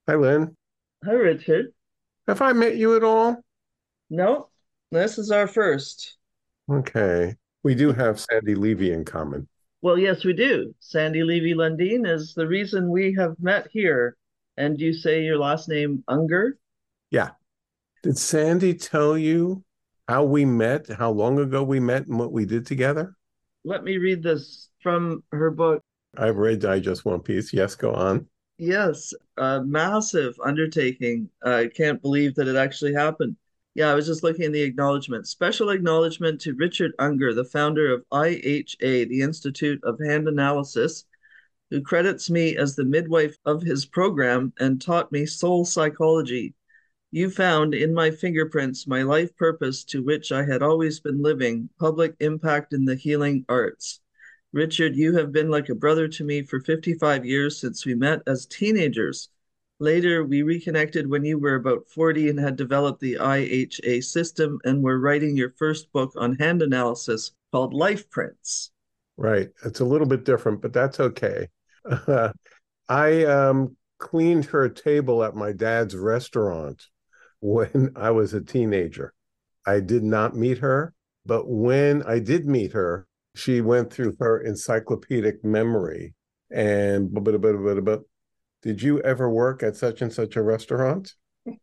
Hi, Lynn. Hi, Richard. Have I met you at all? No, this is our first. Okay. We do have Sandy Levy in common. Well, yes, we do. Sandy Levy Lundeen is the reason we have met here. And you say your last name Unger? Yeah. Did Sandy tell you how we met, how long ago we met, and what we did together? Let me read this from her book. I've read Digest One Piece. Yes, go on. Yes, a massive undertaking. I can't believe that it actually happened. Yeah, I was just looking at the acknowledgement. Special acknowledgement to Richard Unger, the founder of IHA, the Institute of Hand Analysis, who credits me as the midwife of his program and taught me soul psychology. You found in my fingerprints my life purpose to which I had always been living, public impact in the healing arts. Richard, you have been like a brother to me for 55 years since we met as teenagers. Later, we reconnected when you were about 40 and had developed the IHA system and were writing your first book on hand analysis called Life Prints. Right. It's a little bit different, but that's okay. I cleaned her table at my dad's restaurant when I was a teenager. I did not meet her, but when I did meet her, she went through her encyclopedic memory and did you ever work at such and such a restaurant?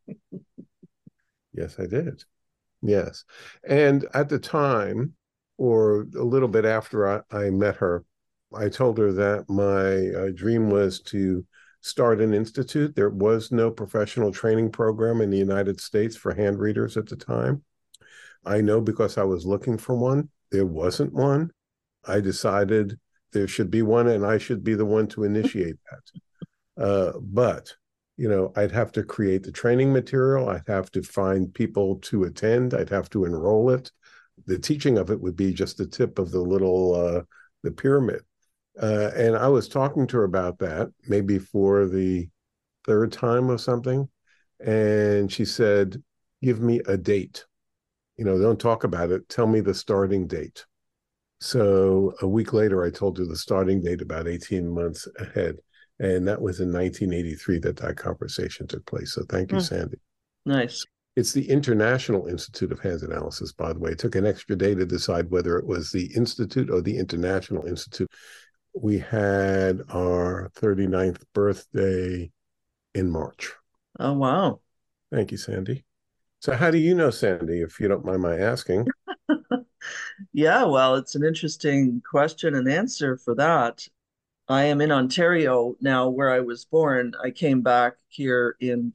Yes, I did. Yes. And at the time, or a little bit after I met her, I told her that my dream was to start an institute. There was no professional training program in the United States for hand readers at the time. I know because I was looking for one, there wasn't one. I decided there should be one, and I should be the one to initiate that. But I'd have to create the training material. I'd have to find people to attend. I'd have to enroll it. The teaching of it would be just the tip of the pyramid. And I was talking to her about that, maybe for the third time or something. And she said, "Give me a date. Don't talk about it. Tell me the starting date." So a week later, I told her the starting date about 18 months ahead. And that was in 1983 that conversation took place. So thank you, Hmm, Sandy. nice. It's the International Institute of Hand Analysis, by the way. It took an extra day to decide whether it was the Institute or the International Institute. We had our 39th birthday in March. Oh, wow. Thank you, Sandy. So, how do you know Sandy, if you don't mind my asking? Yeah, well, it's an interesting question and answer for that. I am in Ontario now, where I was born. I came back here in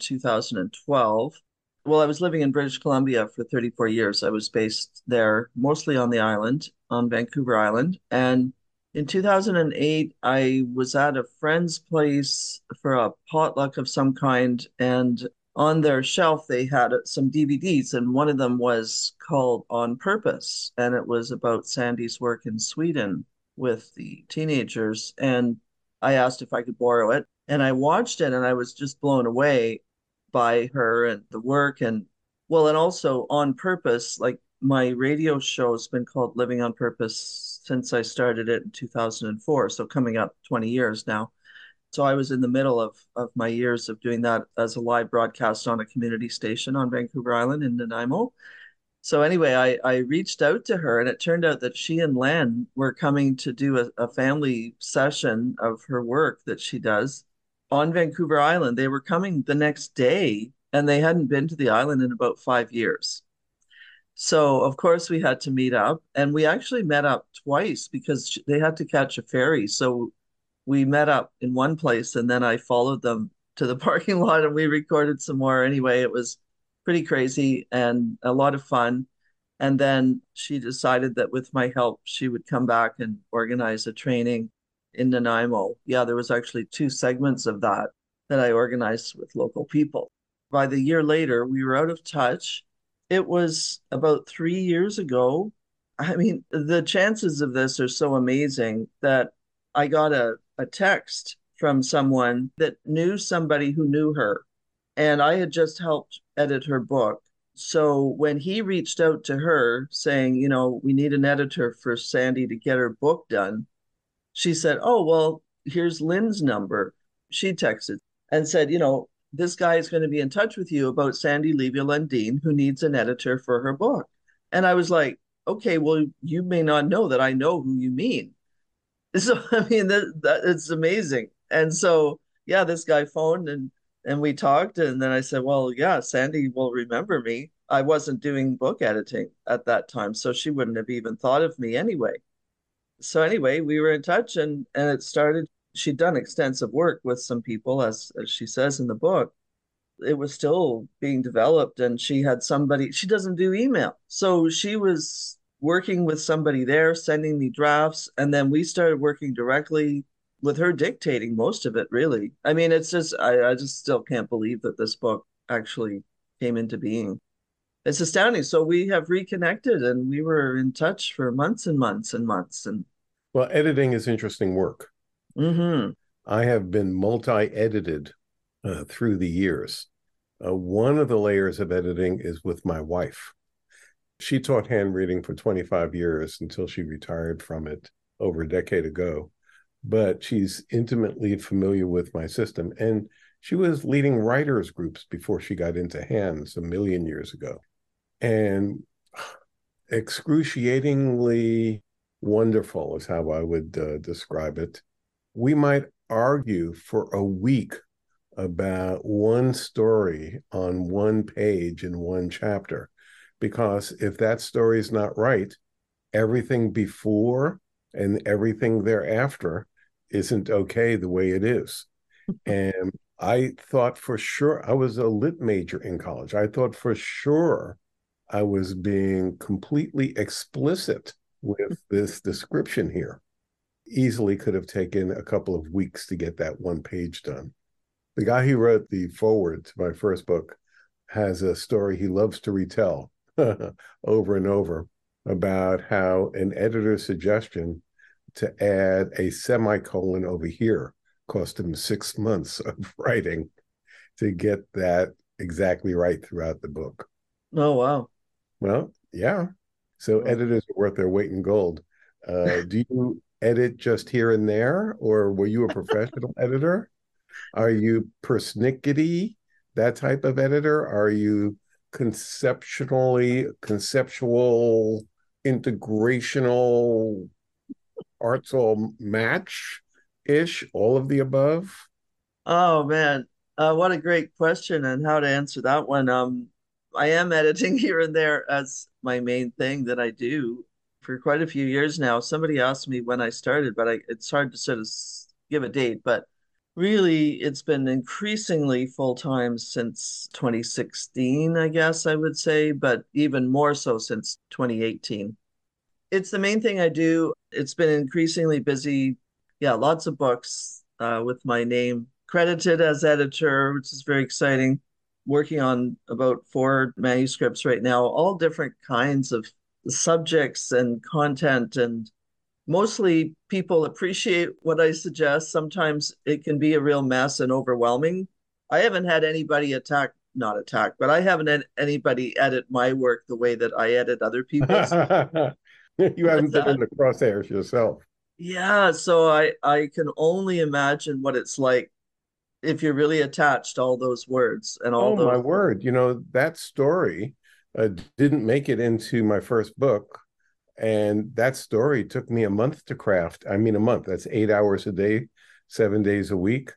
2012. Well, I was living in British Columbia for 34 years. I was based there mostly on the island, on Vancouver Island. And in 2008, I was at a friend's place for a potluck of some kind. And on their shelf, they had some DVDs, and one of them was called On Purpose. And it was about Sandy's work in Sweden with the teenagers. And I asked if I could borrow it. And I watched it and I was just blown away by her and the work. And well, and also On Purpose, like my radio show has been called Living on Purpose since I started it in 2004. So coming up 20 years now. So I was in the middle of my years of doing that as a live broadcast on a community station on Vancouver Island in Nanaimo. So anyway, I reached out to her, and it turned out that she and Len were coming to do a family session of her work that she does on Vancouver Island. They were coming the next day, and they hadn't been to the island in about 5 years. So of course we had to meet up, and we actually met up twice because they had to catch a ferry. So we met up in one place, and then I followed them to the parking lot, and we recorded some more. Anyway, it was pretty crazy and a lot of fun. And then she decided that with my help, she would come back and organize a training in Nanaimo. Yeah, there was actually two segments of that that I organized with local people. By the year later, we were out of touch. It was about 3 years ago. I mean, the chances of this are so amazing that I got a text from someone that knew somebody who knew her. And I had just helped edit her book. So when he reached out to her saying, we need an editor for Sandy to get her book done, she said, "Oh, well, here's Lynn's number." She texted and said, this guy is going to be in touch with you about Sandy Levy-Lundin, who needs an editor for her book. And I was like, okay, well, you may not know that I know who you mean. So, I mean, it's amazing. And so, yeah, this guy phoned and we talked. And then I said, well, yeah, Sandy will remember me. I wasn't doing book editing at that time, so she wouldn't have even thought of me anyway. So anyway, we were in touch and it started. She'd done extensive work with some people, as she says in the book. It was still being developed, and she had somebody, she doesn't do email. So she was working with somebody there, sending me drafts, and then we started working directly with her dictating most of it, really. I mean, it's just I just still can't believe that this book actually came into being. It's astounding. So we have reconnected and we were in touch for months and months and months. And Well, editing is interesting work. hmm I have been multi-edited through the years. One of the layers of editing is with my wife. She taught hand reading for 25 years until she retired from it over a decade ago. But she's intimately familiar with my system. And she was leading writers groups before she got into hands a million years ago. And excruciatingly wonderful is how I would describe it. We might argue for a week about one story on one page in one chapter, because if that story is not right, everything before and everything thereafter isn't okay the way it is. And I thought for sure, I was a lit major in college. I thought for sure I was being completely explicit with this description here. Easily could have taken a couple of weeks to get that one page done. The guy who wrote the foreword to my first book has a story he loves to retell over and over about how an editor's suggestion to add a semicolon over here cost him 6 months of writing to get that exactly right throughout the book. oh wow. Well, yeah. So Wow. editors are worth their weight in gold. Do you edit just here and there, or were you a professional editor? Are you persnickety, that type of editor? Are you conceptual, integrational, arts all match-ish, all of the above? Oh man, what a great question and how to answer that one. I am editing here and there as my main thing that I do for quite a few years now. Somebody asked me when I started, but it's hard to sort of give a date. But really, it's been increasingly full time since 2016, I guess I would say, but even more so since 2018. It's the main thing I do. It's been increasingly busy. Yeah, lots of books with my name credited as editor, which is very exciting. Working on about 4 manuscripts right now, all different kinds of subjects and content, and mostly people appreciate what I suggest. Sometimes it can be a real mess and overwhelming. I haven't had anybody not attack, but I haven't had anybody edit my work the way that I edit other people's. You What's haven't been in that? the crosshairs yourself. Yeah, so I can only imagine what it's like if you're really attached to all those words and all Oh my those. word. You know, that story didn't make it into my first book. And that story took me a month to craft. I mean, a month. That's 8 hours a day, 7 days a week.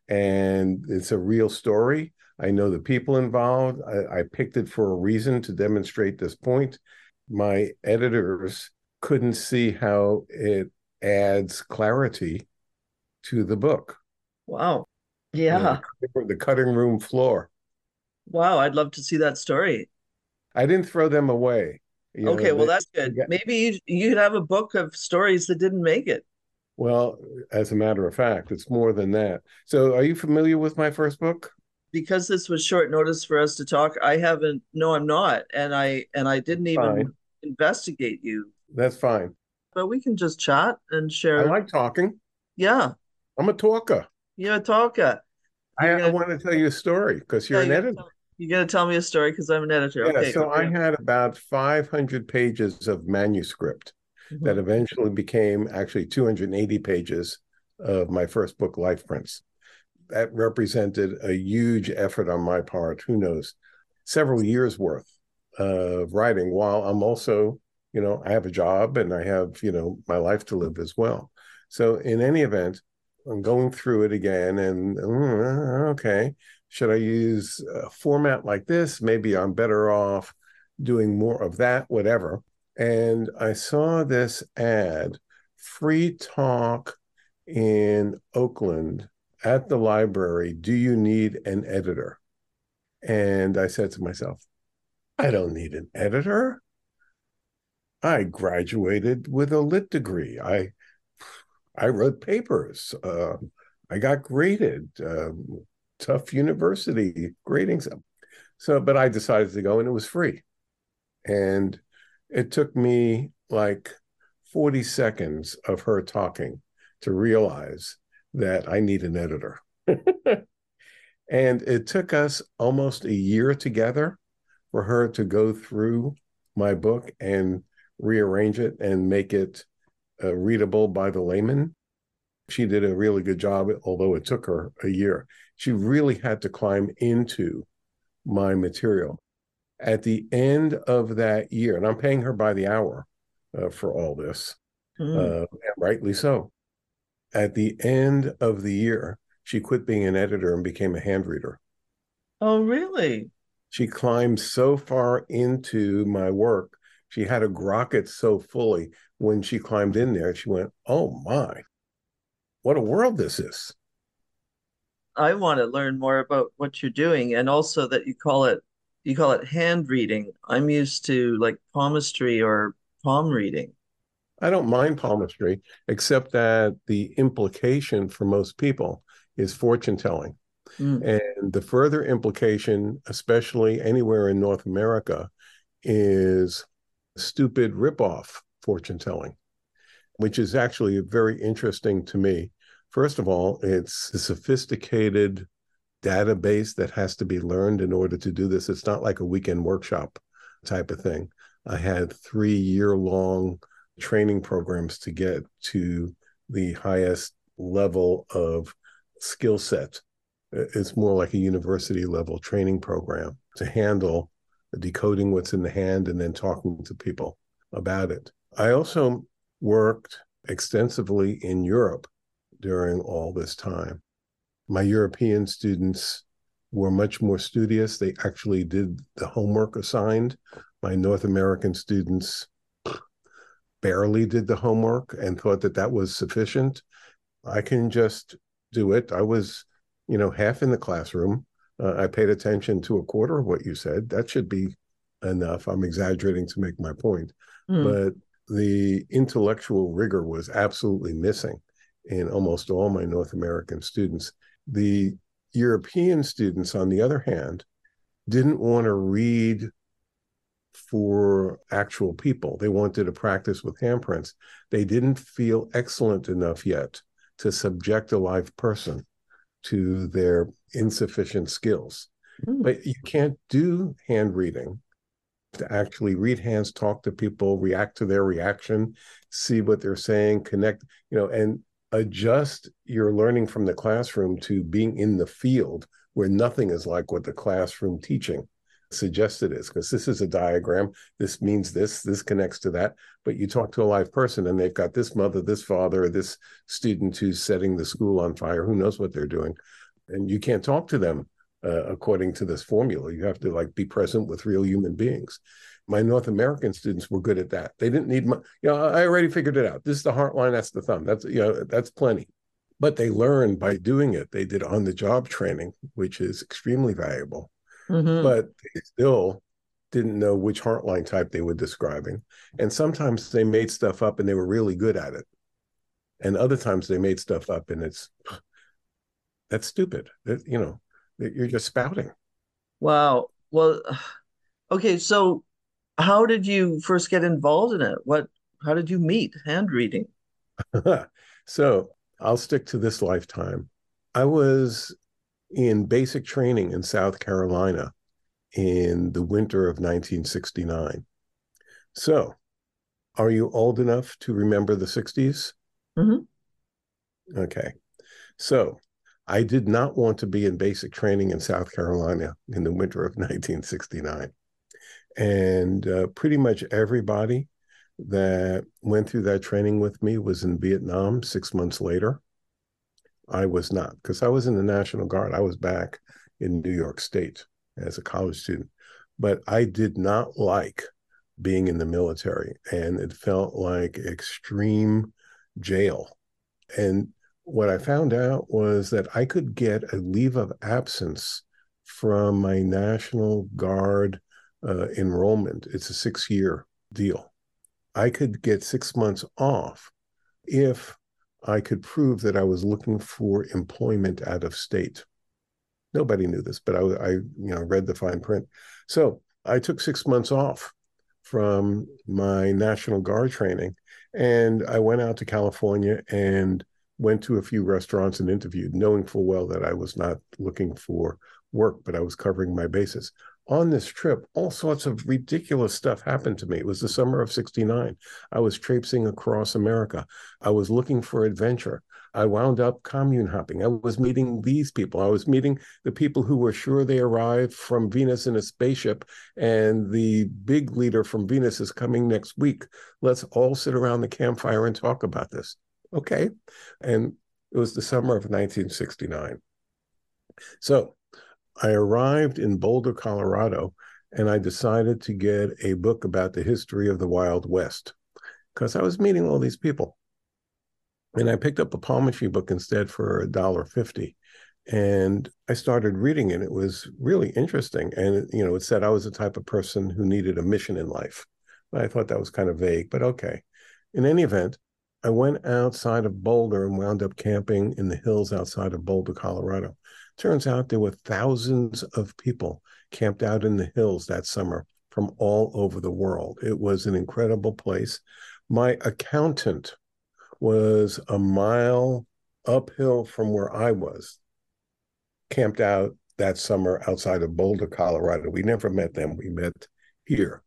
And it's a real story. I know the people involved. I picked it for a reason to demonstrate this point. My editors couldn't see how it adds clarity to the book. Wow. You know, Yeah. the cutting room floor. Wow, I'd love to see that story. I didn't throw them away. You know, Okay, well that's good. Maybe you'd have a book of stories that didn't make it. well, as a matter of fact, it's more than that. So, are you familiar with my first book? Because this was short notice for us to talk, I haven't, no, I'm not. And I didn't even Fine. investigate you. That's fine. But we can just chat and I share. like talking. Yeah, I'm a talker. you're a talker. You're I gonna want to tell you a story because yeah, you're an editor. you're gonna tell me a story because I'm an editor. Yeah, Okay, so I great. had about 500 pages of manuscript that Mhm. eventually became actually 280 pages of my first book, Life Prince. that represented a huge effort on my part. Who knows, several years worth of writing while I'm also, I have a job and I have, my life to live as well. So in any event, I'm going through it again and okay, should I use a format like this? Maybe I'm better off doing more of that, whatever. And I saw this ad, free talk in Oakland at the library. Do you need an editor? And I said to myself, I don't need an editor. I graduated with a lit degree. I wrote papers. I got graded. Tough university grading. So, but I decided to go, and it was free. And it took me like 40 seconds of her talking to realize that I need an editor. And it took us almost a year together for her to go through my book and rearrange it and make it readable by the layman. She did a really good job, although it took her a year. She really had to climb into my material. At the end of that year, and I'm paying her by the hour for all this, and rightly so. At the end of the year, she quit being an editor and became a hand reader. Oh, really? She climbed so far into my work. She had to grok it so fully. When she climbed in there, she went, oh my, what a world this is. I want to learn more about what you're doing and also that you call it hand reading. I'm used to like palmistry or palm reading. I don't mind palmistry, except that the implication for most people is fortune telling. Mm. And the further implication, especially anywhere in North America, is stupid ripoff fortune telling, which is actually very interesting to me. First of all, it's a sophisticated database that has to be learned in order to do this. It's not like a weekend workshop type of thing. I had 3-year-long training programs to get to the highest level of skill set. It's more like a university level training program to handle decoding what's in the hand and then talking to people about it. I also worked extensively in Europe during all this time. My European students were much more studious. They actually did the homework assigned. My North American students barely did the homework and thought that that was sufficient. I can just do it. I was, half in the classroom. I paid attention to a quarter of what you said. That should be enough. I'm exaggerating to make my point. Mm. But the intellectual rigor was absolutely missing in almost all my North American students. The European students, on the other hand, didn't want to read for actual people. They wanted to practice with handprints. They didn't feel excellent enough yet to subject a live person to their insufficient skills. Mm. But you can't do hand reading to actually read hands, talk to people, react to their reaction, see what they're saying, connect, and adjust your learning from the classroom to being in the field where nothing is like what the classroom teaching suggested is, because this is a diagram. This means this connects to that. But you talk to a live person and they've got this mother, this father, this student who's setting the school on fire. Who knows what they're doing? And you can't talk to them according to this formula. You have to be present with real human beings. My North American students were good at that. They didn't need I already figured it out. This is the heart line. That's the thumb. That's plenty. But they learned by doing it. They did on-the-job training, which is extremely valuable. Mm-hmm. But they still didn't know which heartline type they were describing. And sometimes they made stuff up and they were really good at it. And other times they made stuff up and that's stupid. You're just spouting. Wow. Well, okay, so how did you first get involved in it? How did you meet hand reading? So I'll stick to this lifetime. I was in basic training in South Carolina in the winter of 1969. So, are you old enough to remember the 60s? Mm-hmm. Okay. So, I did not want to be in basic training in South Carolina in the winter of 1969. And pretty much everybody that went through that training with me was in Vietnam 6 months later. I was not, because I was in the National Guard. I was back in New York State as a college student. But I did not like being in the military, and it felt like extreme jail. And what I found out was that I could get a leave of absence from my National Guard enrollment. It's a 6 year deal. I could get 6 months off if I could prove that I was looking for employment out of state. Nobody knew this, but I read the fine print. So I took 6 months off from my National Guard training, and I went out to California and went to a few restaurants and interviewed, knowing full well that I was not looking for work, but I was covering my bases. On this trip, all sorts of ridiculous stuff happened to me. It was the summer of 69. I was traipsing across America. I was looking for adventure. I wound up commune hopping. I was meeting these people. I was meeting the people who were sure they arrived from Venus in a spaceship, and the big leader from Venus is coming next week. Let's all sit around the campfire and talk about this. Okay. And it was the summer of 1969. So I arrived in Boulder, Colorado, and I decided to get a book about the history of the Wild West because I was meeting all these people. And I picked up a palmistry book instead for $1.50. And I started reading it. It was really interesting. And, it said I was the type of person who needed a mission in life. I thought that was kind of vague, but okay. In any event, I went outside of Boulder and wound up camping in the hills outside of Boulder, Colorado. Turns out there were thousands of people camped out in the hills that summer from all over the world. It was an incredible place. My accountant was a mile uphill from where I was, camped out that summer outside of Boulder, Colorado. We never met them. We met here.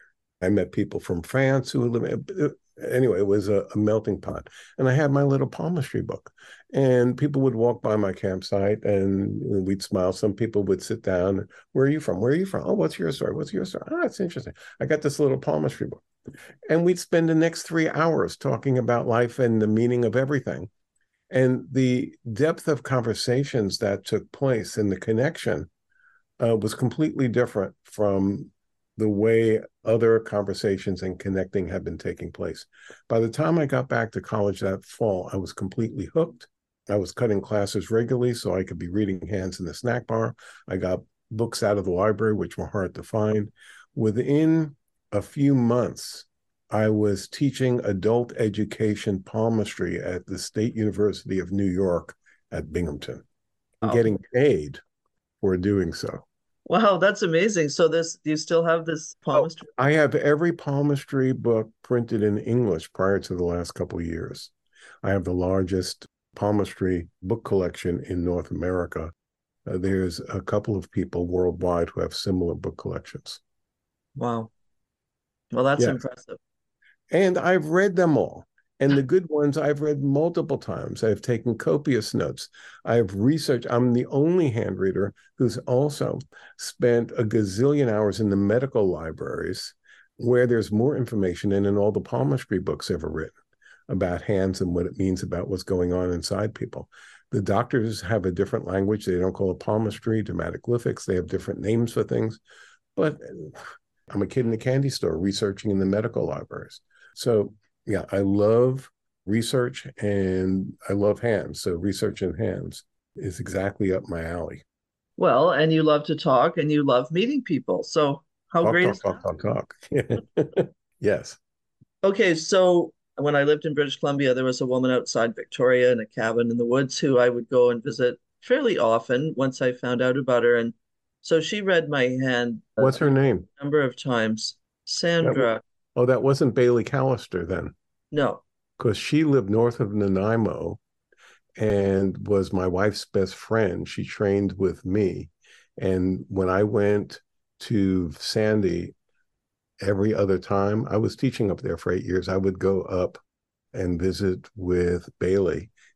I met people from France who lived. Anyway, it was a melting pot. And I had my little palmistry book. And people would walk by my campsite and we'd smile. Some people would sit down. Where are you from? Where are you from? Oh, what's your story? What's your story? Oh, it's interesting. I got this little palmistry book. And we'd spend the next 3 hours talking about life and the meaning of everything. And the depth of conversations that took place and the connection was completely different from the way other conversations and connecting had been taking place. By the time I got back to college that fall, I was completely hooked. I was cutting classes regularly so I could be reading hands in the snack bar. I got books out of the library, which were hard to find. Within a few months, I was teaching adult education palmistry at the State University of New York at Binghamton and getting paid for doing so. Wow, that's amazing. So do you still have this palmistry? I have every palmistry book printed in English prior to the last couple of years. I have the largest palmistry book collection in North America. There's a couple of people worldwide who have similar book collections. Wow. Well, that's impressive. And I've read them all. And the good ones I've read multiple times. I've taken copious notes. I've researched. I'm the only hand reader who's also spent a gazillion hours in the medical libraries where there's more information in all the palmistry books ever written about hands and what it means about what's going on inside people. The doctors have a different language. They don't call it palmistry, dermatoglyphics. They have different names for things. But I'm a kid in a candy store researching in the medical libraries. So yeah, I love research and I love hands. So research in hands is exactly up my alley. Well, and you love to talk and you love meeting people. So how Talk, great talk, is talk, talk, talk. Yes. Okay, so when I lived in British Columbia, there was a woman outside Victoria in a cabin in the woods who I would go and visit fairly often once I found out about her. And so she read my hand What's her name? a number of times. That, Sandra, oh, that wasn't Bailey Callister then, no. because she lived north of Nanaimo and was my wife's best friend. She trained with me. And when I went to Sandy every other time, I was teaching up there for 8 years. I would go up and visit with Bailey.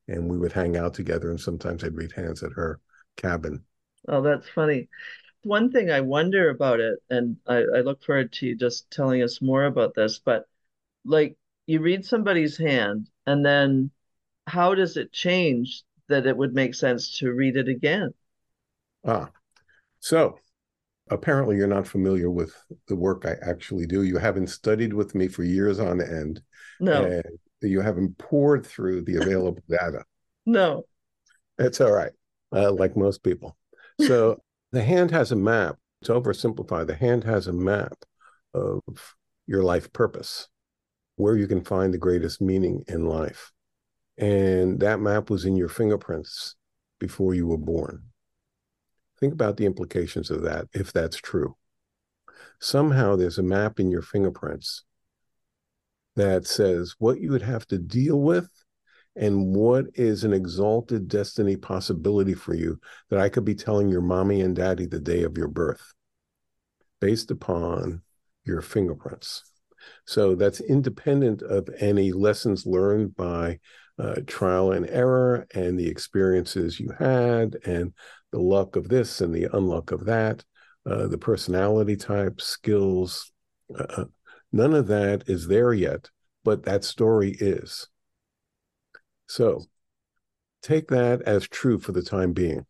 and we would hang out together. And sometimes I'd read hands at her cabin. Oh, that's funny. One thing I wonder about it, and I look forward to you just telling us more about this, but like you read somebody's hand, and then how does it change that it would make sense to read it again? Ah, so apparently you're not familiar with the work I actually do. You haven't studied with me for years on end, No, and you haven't poured through the available data. no. It's all right, like most people. So the hand has a map. To oversimplify, the hand has a map of your life purpose, where you can find the greatest meaning in life. And that map was in your fingerprints before you were born. Think about the implications of that, if that's true. Somehow there's a map in your fingerprints that says what you would have to deal with and what is an exalted destiny possibility for you that I could be telling your mommy and daddy the day of your birth based upon your fingerprints. So that's independent of any lessons learned by trial and error and the experiences you had and the luck of this and the unluck of that, the personality type, skills. None of that is there yet, but that story is. So take that as true for the time being.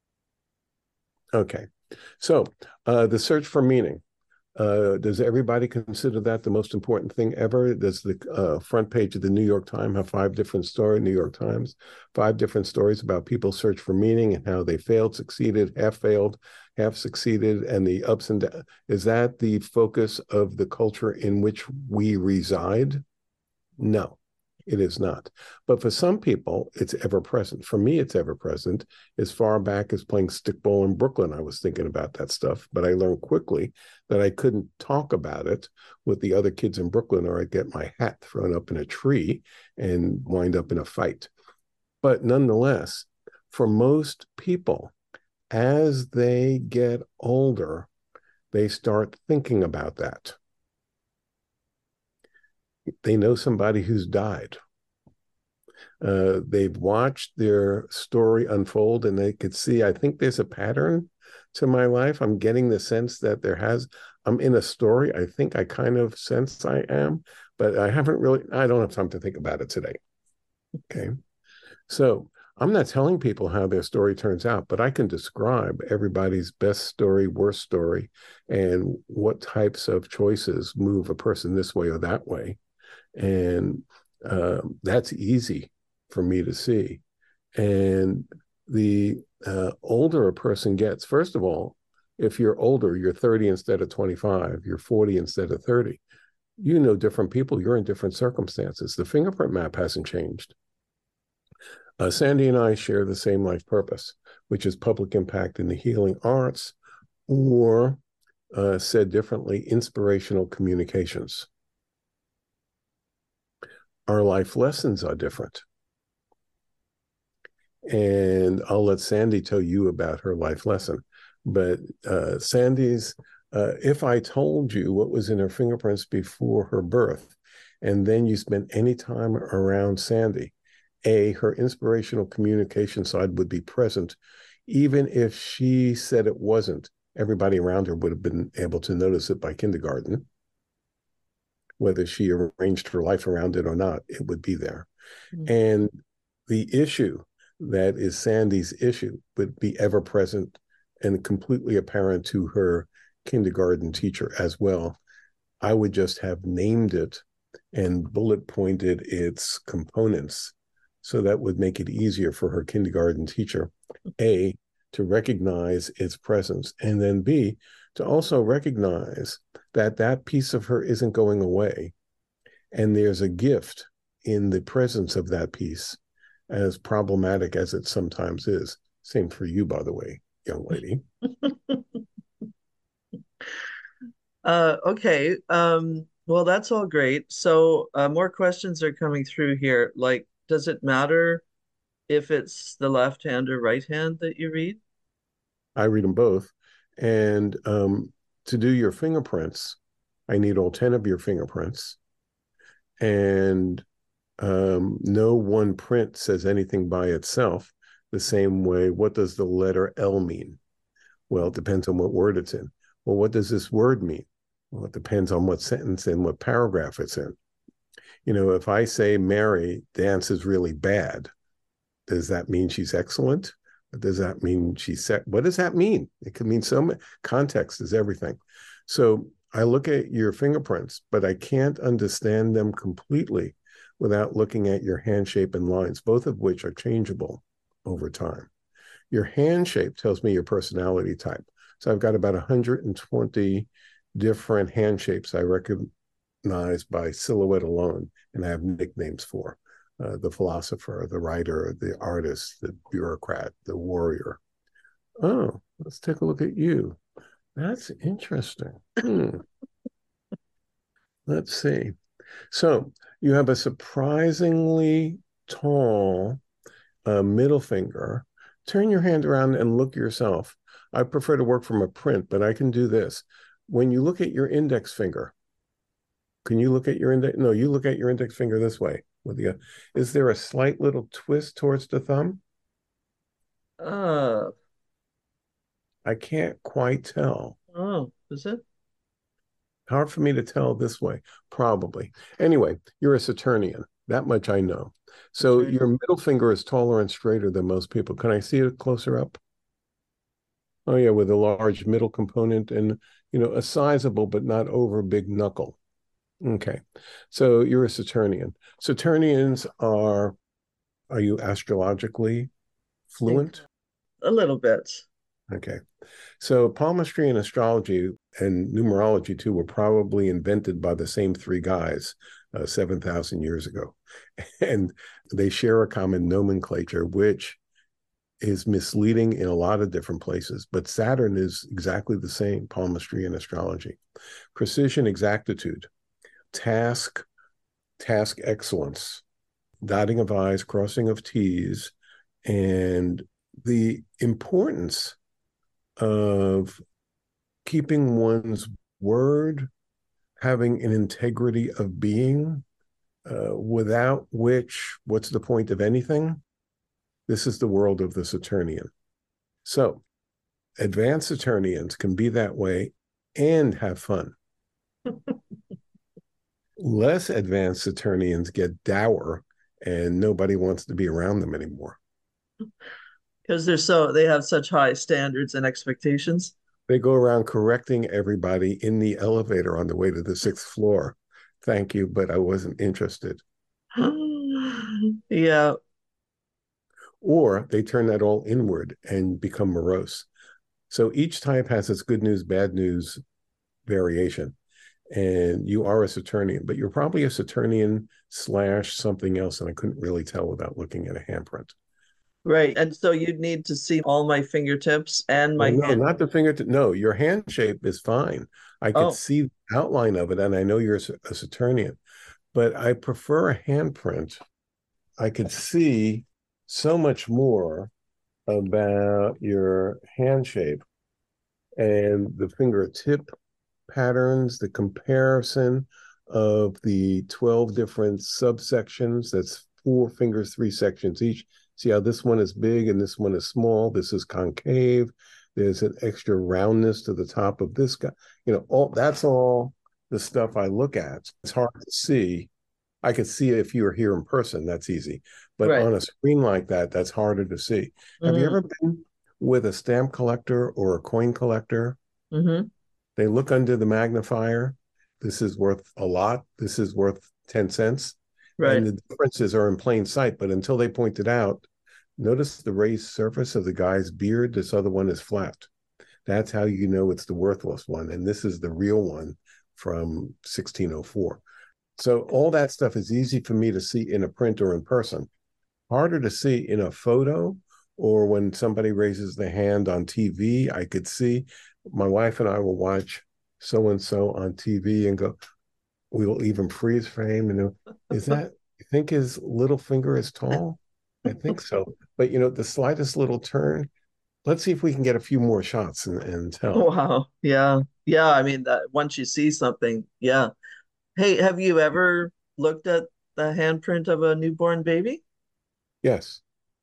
Okay. So the search for meaning. Does everybody consider that the most important thing ever? Does the front page of the New York Times have 5 different stories, New York Times, 5 different stories about people's search for meaning and how they failed, succeeded, half failed, half succeeded, and the ups and downs? Is that the focus of the culture in which we reside? No, it is not. But for some people, it's ever present. For me, it's ever present. As far back as playing stickball in Brooklyn, I was thinking about that stuff. But I learned quickly that I couldn't talk about it with the other kids in Brooklyn, or I'd get my hat thrown up in a tree and wind up in a fight. But nonetheless, for most people, as they get older, they start thinking about that. They know somebody who's died. They've watched their story unfold and they could see, I think there's a pattern to my life. I'm getting the sense that I'm in a story. I think I kind of sense I am, but I don't have time to think about it today. Okay. So I'm not telling people how their story turns out, but I can describe everybody's best story, worst story, and what types of choices move a person this way or that way. And that's easy for me to see. And the older a person gets, first of all, if you're older, you're 30 instead of 25, you're 40 instead of 30. You know different people, you're in different circumstances. The fingerprint map hasn't changed. Sandy and I share the same life purpose, which is public impact in the healing arts, or said differently, inspirational communications. Our life lessons are different. And I'll let Sandy tell you about her life lesson. But Sandy's, if I told you what was in her fingerprints before her birth, and then you spent any time around Sandy, her inspirational communication side would be present. Even if she said it wasn't, everybody around her would have been able to notice it by kindergarten. Whether she arranged her life around it or not, it would be there. Mm-hmm. And the issue that is Sandy's issue would be ever present and completely apparent to her kindergarten teacher as well. I would just have named it and bullet pointed its components. So that would make it easier for her kindergarten teacher, A, to recognize its presence, and then B, to also recognize that that piece of her isn't going away. And there's a gift in the presence of that piece, as problematic as it sometimes is. Same for you, by the way, young lady. Okay. Well, that's all great. So more questions are coming through here. Like, does it matter if it's the left hand or right hand that you read? I read them both. And to do your fingerprints, I need all 10 of your fingerprints. And No one print says anything by itself. The same way, what does the letter L mean? Well, it depends on what word it's in. Well, what does this word mean? Well, it depends on what sentence and what paragraph it's in. If I say Mary dances really bad, does that mean she's excellent? Or does that mean what does that mean? It could mean so much. Context is everything. So I look at your fingerprints, but I can't understand them completely without looking at your hand shape and lines, both of which are changeable over time. Your hand shape tells me your personality type. So I've got about 120 different hand shapes I recognize by silhouette alone, and I have nicknames for the philosopher, the writer, the artist, the bureaucrat, the warrior. Oh, let's take a look at you. That's interesting. Let's see. So you have a surprisingly tall middle finger. Turn your hand around and look yourself. I prefer to work from a print, but I can do this. When you look at your index finger, can you look at your index? No, you look at your index finger this way. Is there a slight little twist towards the thumb? Uh, I can't quite tell. oh, is it? Hard for me to tell this way, probably. Anyway, you're a Saturnian. That much I know. So Saturn. your middle finger is taller and straighter than most people. Can I see it closer up? Oh yeah, with a large middle component and a sizable but not over big knuckle. Okay. So you're a Saturnian. Saturnians are you astrologically Think fluent? a little bit. Okay. So palmistry and astrology and numerology too were probably invented by the same three guys 7,000 years ago. And they share a common nomenclature, which is misleading in a lot of different places. But Saturn is exactly the same, palmistry and astrology. Precision, exactitude, task excellence, dotting of I's, crossing of T's, and the importance of keeping one's word, having an integrity of being, without which, what's the point of anything? This is the world of the Saturnian. So, advanced Saturnians can be that way and have fun. Less advanced Saturnians get dour and nobody wants to be around them anymore. Because they have such high standards and expectations. They go around correcting everybody in the elevator on the way to the sixth floor. Thank you, but I wasn't interested. Yeah, Or they turn that all inward and become morose. So each type has its good news, bad news variation. And you are a Saturnian, but you're probably a Saturnian slash something else. And I couldn't really tell without looking at a handprint. right. And so you'd need to see all my fingertips and Oh, my no, hand. not the fingertip. No, your hand shape is fine. I could Oh, see the outline of it, and I know you're a Saturnian, but I prefer a handprint. I could see so much more about your hand shape and the fingertip patterns, the comparison of the 12 different subsections. That's four fingers, three sections each. See how this one is big and this one is small. This is concave. There's an extra roundness to the top of this guy. All that's all the stuff I look at. It's hard to see. I could see it if you were here in person. That's easy. But right. on a screen like that, that's harder to see. Have you Mm-hmm. ever been with a stamp collector or a coin collector? Mm-hmm. They look under the magnifier. This is worth a lot. This is worth 10 cents. And Right. the differences are in plain sight. But until they point it out, notice the raised surface of the guy's beard. This other one is flat. That's how you know it's the worthless one. And this is the real one from 1604. So all that stuff is easy for me to see in a print or in person. Harder to see in a photo or when somebody raises their hand on TV. I could see my wife and I will watch so and so on TV and go, we will even freeze frame. Is that, you think his little finger is tall? I think so. But, the slightest little turn, let's see if we can get a few more shots and tell. Wow. Yeah. Yeah. I mean, that once you see something, yeah. Hey, have you ever looked at the handprint of a newborn baby? Yes.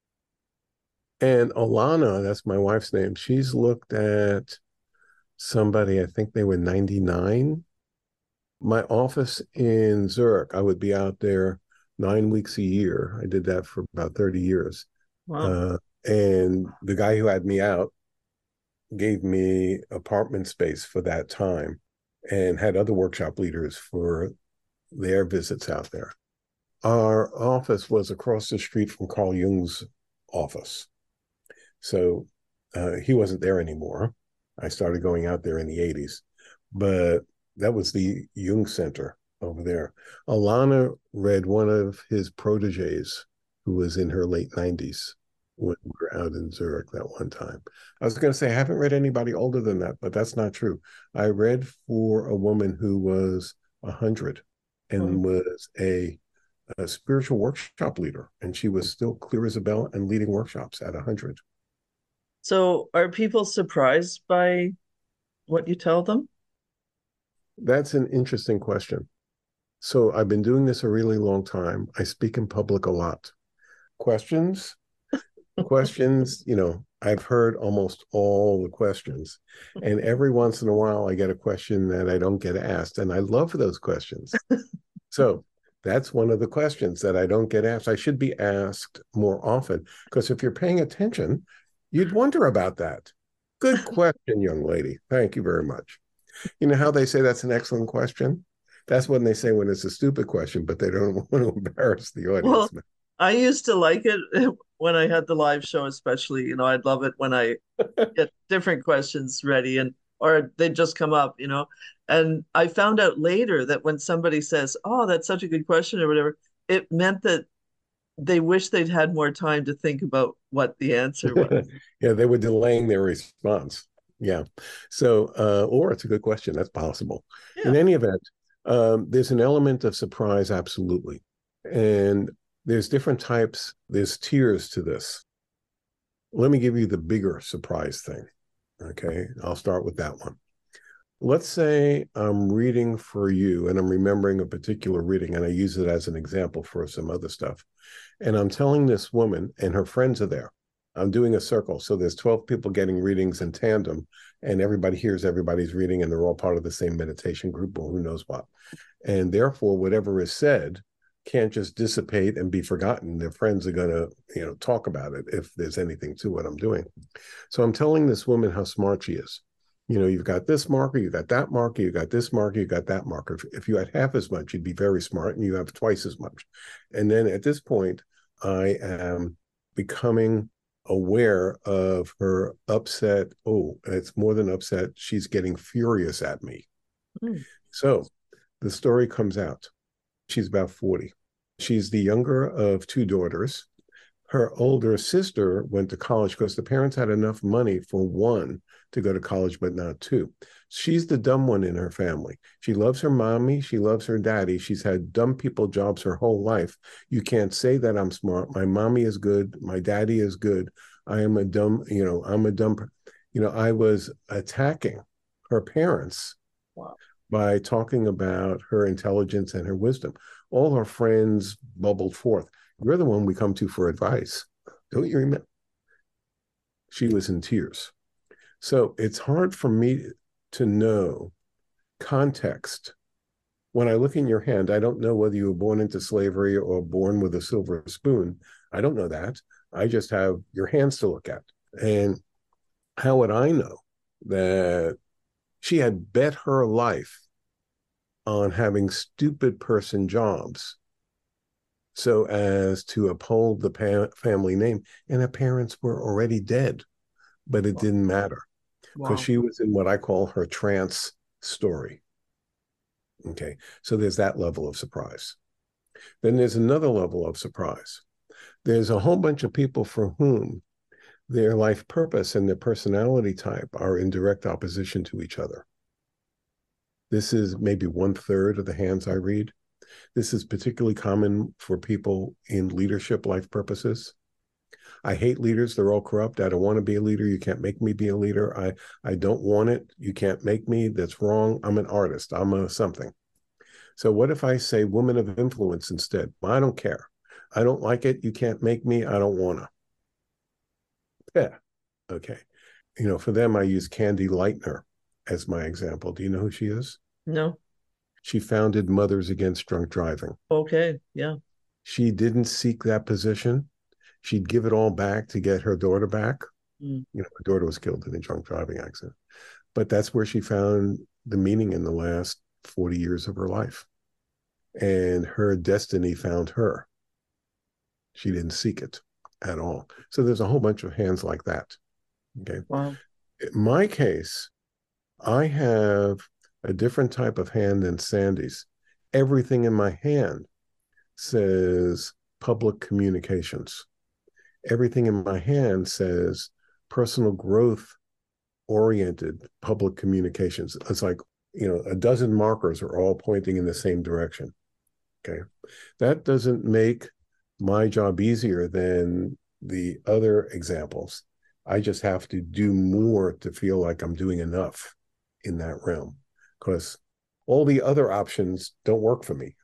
And Alana, that's my wife's name, she's looked at somebody, I think they were 99. My office in Zurich, I would be out there 9 weeks a year. I did that for about 30 years. Wow. Uh, and the guy who had me out gave me apartment space for that time and had other workshop leaders for their visits out there. Our office was across the street from Carl Jung's office. So he wasn't there anymore. I started going out there in the 80s, but that was the Jung Center over there. Alana read one of his proteges who was in her late 90s when we were out in Zurich that one time. I was going to say, I haven't read anybody older than that, but that's not true. I read for a woman who was 100 Oh. and was a spiritual workshop leader, and she was still clear as a bell and leading workshops at 100. So are people surprised by what you tell them? That's an interesting question. So I've been doing this a really long time. I speak in public a lot. Questions, questions, I've heard almost all the questions. And every once in a while, I get a question that I don't get asked. And I love those questions. So that's one of the questions that I don't get asked. I should be asked more often because if you're paying attention, you'd wonder about that. Good question, young lady. Thank you very much. You know how they say that's an excellent question? That's when they say when it's a stupid question, but they don't want to embarrass the Well, audience. I used to like it when I had the live show, especially. I'd love it when I get different questions ready and or they just come up. And I found out later that when somebody says, "Oh, that's such a good question," or whatever, it meant that they wish they'd had more time to think about what the answer was. Yeah, they were delaying their response. Yeah. So, or it's a good question. That's possible. In Yeah. any event, there's an element of surprise, absolutely. And there's different types, there's tiers to this. Let me give you the bigger surprise thing. Okay. I'll start with that one. Let's say I'm reading for you and I'm remembering a particular reading and I use it as an example for some other stuff. And I'm telling this woman and her friends are there. I'm doing a circle. So there's 12 people getting readings in tandem and everybody hears everybody's reading and they're all part of the same meditation group or who knows what. And therefore, whatever is said can't just dissipate and be forgotten. Their friends are going to, talk about it if there's anything to what I'm doing. So I'm telling this woman how smart she is. You've got this marker, you got that marker, you got this marker, you got that marker. If you had half as much, you'd be very smart and you have twice as much. And then at this point, I am becoming aware of her upset. Oh, it's more than upset. She's getting furious at me. Hmm. So the story comes out. She's about 40. She's the younger of two daughters. Her older sister went to college because the parents had enough money for one to go to college, but not two. She's the dumb one in her family. She loves her mommy. She loves her daddy. She's had dumb people jobs her whole life. You can't say that I'm smart. My mommy is good. My daddy is good. I am a dumb, I'm a dumb, I was attacking her parents Wow. by talking about her intelligence and her wisdom. All her friends bubbled forth. You're the one we come to for advice. Don't you remember? She was in tears. So it's hard for me to know context. When I look in your hand, I don't know whether you were born into slavery or born with a silver spoon. I don't know that. I just have your hands to look at. And how would I know that she had bet her life on having stupid person jobs so as to uphold the family name? And her parents were already dead, but it didn't matter because Wow. she was in what I call her trance story. Okay. So there's that level of surprise. Then there's another level of surprise. There's a whole bunch of people for whom their life purpose and their personality type are in direct opposition to each other. This is maybe 1/3 of the hands I read. This is particularly common for people in leadership life purposes. I hate leaders. They're all corrupt. I don't want to be a leader. You can't make me be a leader. I don't want it. You can't make me. That's wrong. I'm an artist. I'm a something. So what if I say woman of influence instead? I don't care. I don't like it. You can't make me. I don't want to. Yeah. Okay. For them, I use Candy Lightner as my example. Do you know who she is? No. She founded Mothers Against Drunk Driving. Okay. Yeah. She didn't seek that position. She'd give it all back to get her daughter back. Mm. Her daughter was killed in a drunk driving accident. But that's where she found the meaning in the last 40 years of her life. And her destiny found her. She didn't seek it at all. So there's a whole bunch of hands like that. Okay. Wow. In my case, I have a different type of hand than Sandy's. Everything in my hand says public communications. Everything in my hand says personal growth oriented public communications. It's like, a dozen markers are all pointing in the same direction. Okay. That doesn't make my job easier than the other examples. I just have to do more to feel like I'm doing enough in that realm, because all the other options don't work for me.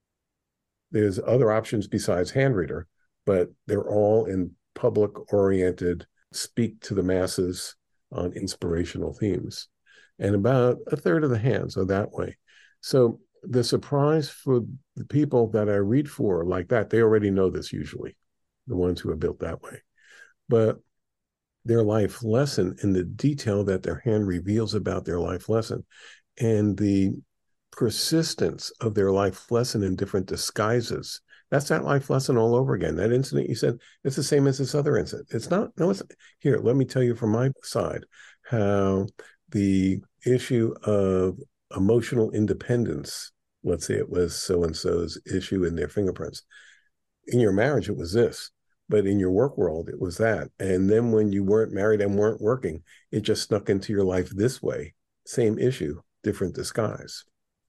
There's other options besides hand reader, but they're all in public oriented, speak to the masses on inspirational themes. And about a third of the hands are that way. So the surprise for the people that I read for like that, they already know this usually, the ones who are built that way. But their life lesson and the detail that their hand reveals about their life lesson and the persistence of their life lesson in different disguises. That's that life lesson all over again. That incident you said, it's the same as this other incident. It's not, no, it's here. Let me tell you from my side how the issue of emotional independence, let's say it was so-and-so's issue in their fingerprints. In your marriage, it was this, but in your work world, it was that. And then when you weren't married and weren't working, it just snuck into your life this way. Same issue, different disguise.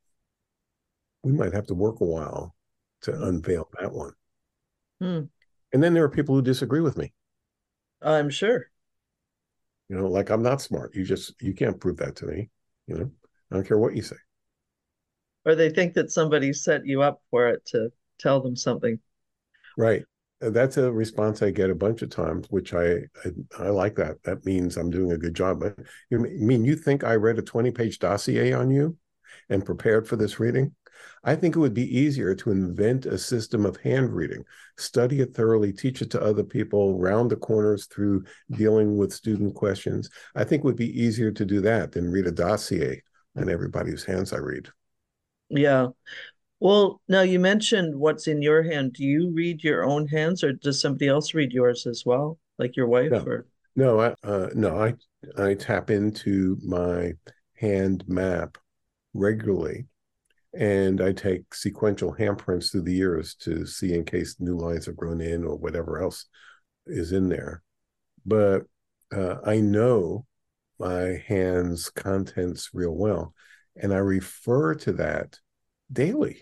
We might have to work a while to unveil that one. Hmm. And then there are people who disagree with me. I'm sure. Like I'm not smart. You can't prove that to me. I don't care what you say. Or they think that somebody set you up for it to tell them something. Right. That's a response I get a bunch of times, which I like that. That means I'm doing a good job. But you think I read a 20-page dossier on you and prepared for this reading? I think it would be easier to invent a system of hand reading, study it thoroughly, teach it to other people, round the corners through dealing with student questions. I think it would be easier to do that than read a dossier on everybody's hands I read. Yeah. Well, now you mentioned what's in your hand. Do you read your own hands or does somebody else read yours as well? Like your wife No, or no, I tap into my hand map regularly, and I take sequential handprints through the years to see in case new lines have grown in or whatever else is in there. But I know my hand's contents real well, and I refer to that daily.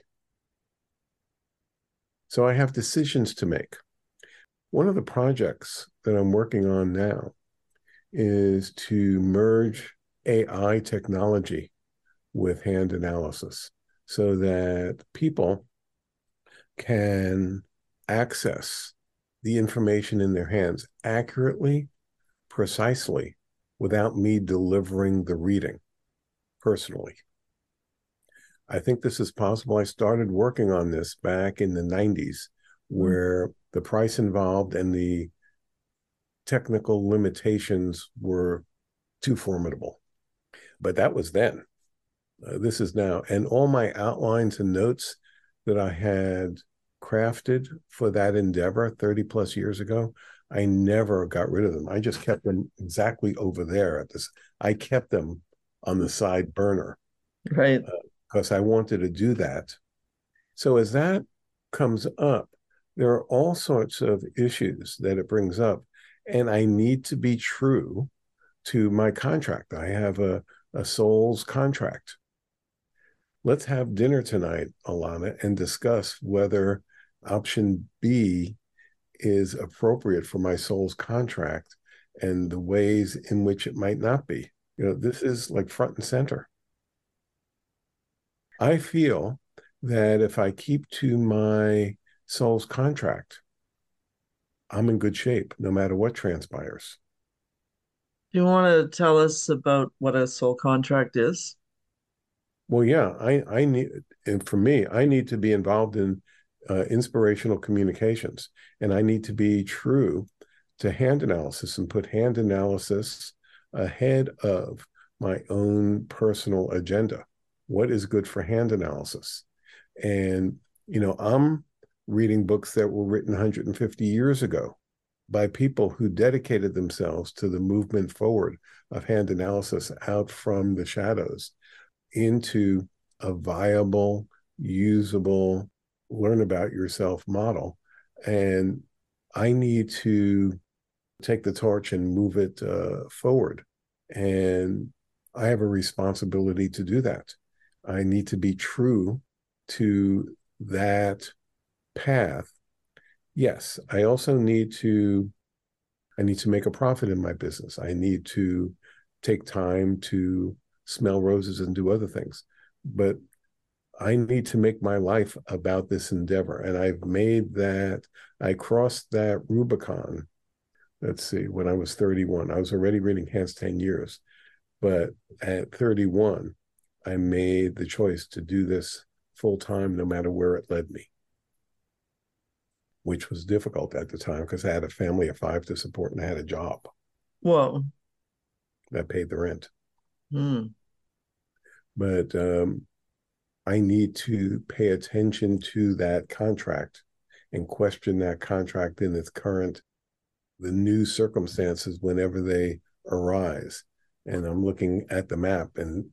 So I have decisions to make. One of the projects that I'm working on now is to merge AI technology with hand analysis so that people can access the information in their hands accurately, precisely, without me delivering the reading personally. I think this is possible. I started working on this back in the 90s, where the price involved and the technical limitations were too formidable. But that was then. This is now. And all my outlines and notes that I had crafted for that endeavor 30 plus years ago, I never got rid of them. I just kept them exactly over there at this. I kept them on the side burner. right. Because I wanted to do that. So as that comes up, there are all sorts of issues that it brings up. And I need to be true to my contract. I have a soul's contract. Let's have dinner tonight, Alana, and discuss whether option B is appropriate for my soul's contract and the ways in which it might not be. This is like front and center. I feel that if I keep to my soul's contract, I'm in good shape no matter what transpires. Do you want to tell us about what a soul contract is? Well, yeah, I need, and for me, I need to be involved in inspirational communications, and I need to be true to hand analysis and put hand analysis ahead of my own personal agenda. What is good for hand analysis? And, I'm reading books that were written 150 years ago by people who dedicated themselves to the movement forward of hand analysis out from the shadows into a viable, usable, learn about yourself model. And I need to take the torch and move it forward. And I have a responsibility to do that. I need to be true to that path. Yes, I need to make a profit in my business. I need to take time to smell roses and do other things. But I need to make my life about this endeavor. And I crossed that Rubicon. Let's see, when I was 31, I was already reading Hans 10 years. But at 31, I made the choice to do this full time, no matter where it led me, which was difficult at the time because I had a family of five to support and I had a job Whoa. that paid the rent. Hmm. But I need to pay attention to that contract and question that contract in the new circumstances whenever they arise. And I'm looking at the map and,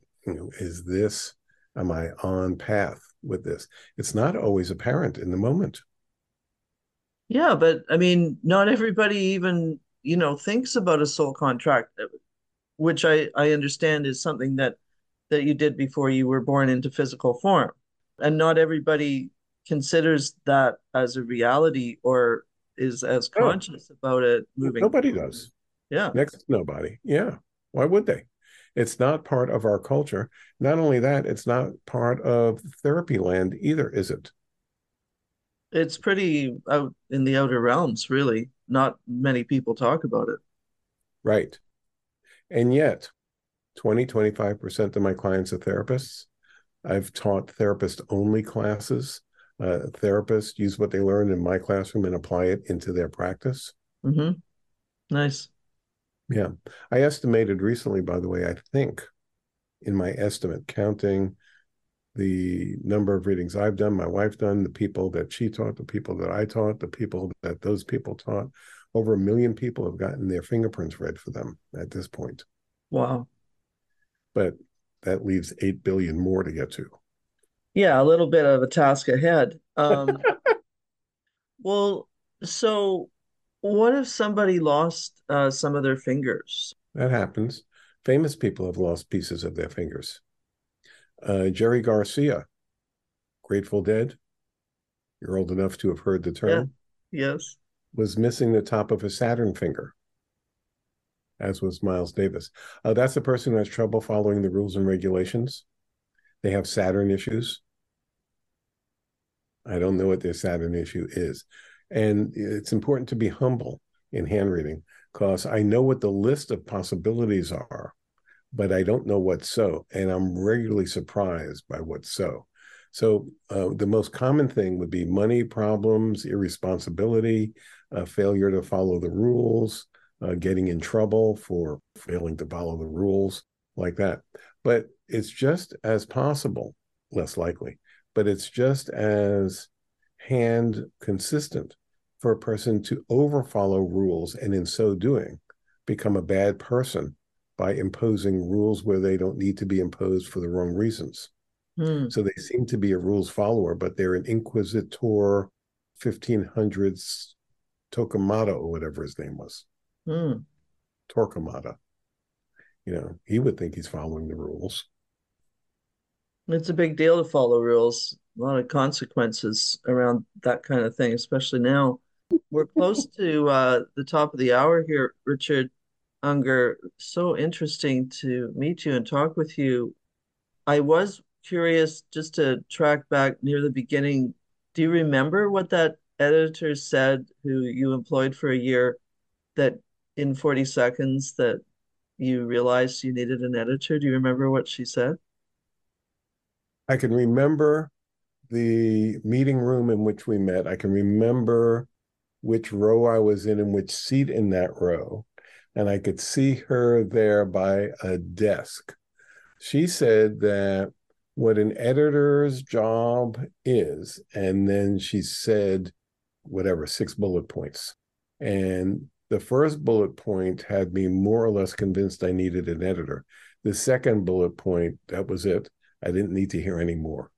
am I on path with this? It's not always apparent in the moment. Yeah, but I mean, not everybody even, thinks about a soul contract, which I understand is something that you did before you were born into physical form. And not everybody considers that as a reality or is as Oh, conscious about it moving nobody forward. does. Yeah. Next to nobody. Yeah. Why would they? It's not part of our culture. Not only that, it's not part of therapy land either, is it? It's pretty out in the outer realms, really. Not many people talk about it. Right. And yet, 25% of my clients are therapists. I've taught therapist only classes. Therapists use what they learn in my classroom and apply it into their practice. Hmm. Nice. Yeah. I estimated recently, by the way, I think in my estimate, counting the number of readings I've done, my wife done, the people that she taught, the people that I taught, the people that those people taught, over 1 million people have gotten their fingerprints read for them at this point. Wow. But that leaves 8 billion more to get to. Yeah, a little bit of a task ahead. Well, so what if somebody lost some of their fingers? That happens. Famous people have lost pieces of their fingers. Jerry Garcia, Grateful Dead, you're old enough to have heard the Yeah, term, yes. was missing the top of a Saturn finger, as was Miles Davis. That's a person who has trouble following the rules and regulations. They have Saturn issues. I don't know what their Saturn issue is. And it's important to be humble in hand reading because I know what the list of possibilities are, but I don't know what's so. And I'm regularly surprised by what's so. So the most common thing would be money problems, irresponsibility, failure to follow the rules, getting in trouble for failing to follow the rules, like that. But it's just as possible, less likely, but it's just as hand consistent for a person to overfollow rules and in so doing become a bad person by imposing rules where they don't need to be imposed for the wrong reasons. Hmm. So they seem to be a rules follower, but they're an inquisitor 1500s Torquemada or whatever his name was. Hmm. Torquemada. He would think he's following the rules. It's a big deal to follow rules. A lot of consequences around that kind of thing, especially now. We're close to the top of the hour here, Richard Unger. So interesting to meet you and talk with you. I was curious, just to track back near the beginning, do you remember what that editor said who you employed for a year that in 40 seconds that you realized you needed an editor? Do you remember what she said? I can remember the meeting room in which we met. I can remember which row I was in and which seat in that row. And I could see her there by a desk. She said that what an editor's job is, and then she said, whatever, 6 bullet points. And the first bullet point had me more or less convinced I needed an editor. The second bullet point, that was it. I didn't need to hear any more.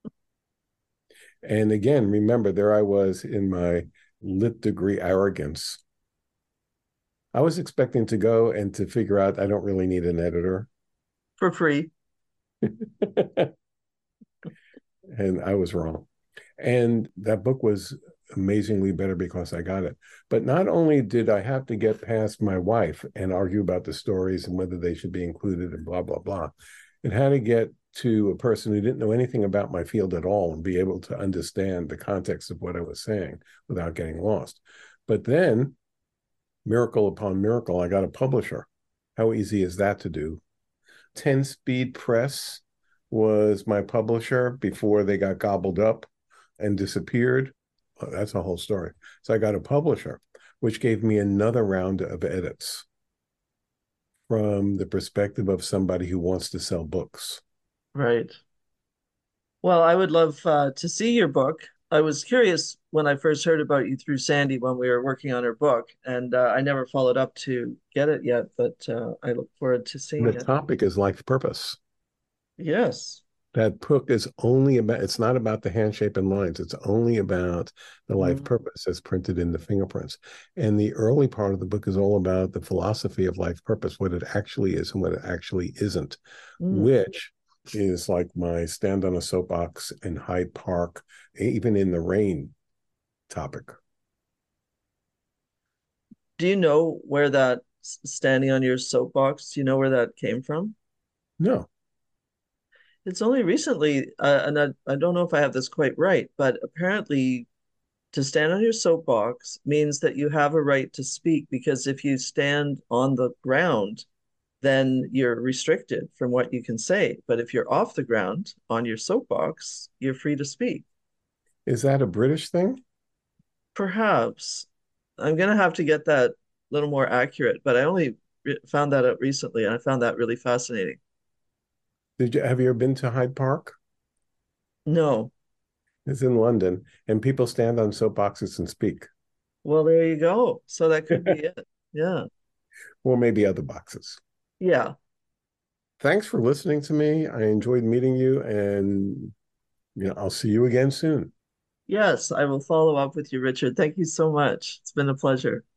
And again, remember, there I was in my lit degree arrogance. I was expecting to go and to figure out I don't really need an editor. For free. And I was wrong. And that book was amazingly better because I got it. But not only did I have to get past my wife and argue about the stories and whether they should be included and blah, blah, blah, it had to get to a person who didn't know anything about my field at all and be able to understand the context of what I was saying without getting lost. But then, miracle upon miracle, I got a publisher. How easy is that to do? 10 Speed Press was my publisher before they got gobbled up and disappeared. Well, that's a whole story. So I got a publisher, which gave me another round of edits from the perspective of somebody who wants to sell books. Right. Well, I would love to see your book. I was curious when I first heard about you through Sandy when we were working on her book, and I never followed up to get it yet, but I look forward to The seeing it. topic is life purpose. Yes. That book is only about, it's not about the hand shape and lines. It's only about the life Mm, purpose as printed in the fingerprints. And the early part of the book is all about the philosophy of life purpose, what it actually is and what it actually isn't, mm. which is like my stand on a soapbox in Hyde Park, even in the rain topic. Do you know where that standing on your soapbox, do you know where that came from? No, It's only recently, and I don't know if I have this quite right, but apparently to stand on your soapbox means that you have a right to speak because if you stand on the ground, then you're restricted from what you can say. But if you're off the ground on your soapbox, you're free to speak. is that a British thing? Perhaps I'm gonna have to get that a little more accurate, but I only found that out recently and I found that really fascinating. Did you have you ever been to Hyde Park? No. It's in London, and people stand on soapboxes and speak, Well, there you go. So that could be it. Yeah. or maybe other boxes. Yeah. Thanks for listening to me. I enjoyed meeting you, and I'll see you again soon. Yes, I will follow up with you, Richard. Thank you so much. It's been a pleasure.